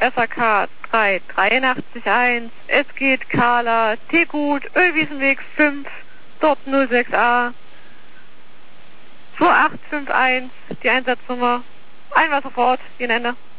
SAK 3881, es geht Carla, Teegut, Ölwiesenweg 5, dort 06a, 2851, die Einsatznummer, Einwasser vor Ort, die Ende.